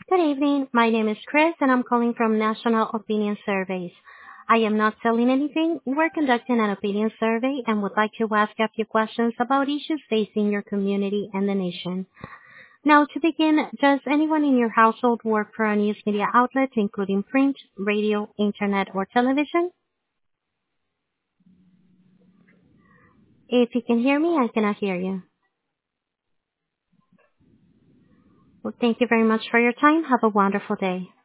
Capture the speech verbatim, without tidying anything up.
Good evening. My name is Chris, and I'm calling from National Opinion Surveys. I am not selling anything. We're conducting an opinion survey and would like to ask a few questions about issues facing your community and the nation. Now, to begin, does anyone in your household work for a news media outlet, including print, radio, internet, or television? If you can hear me, I cannot hear you. Well, thank you very much for your time. Have a wonderful day.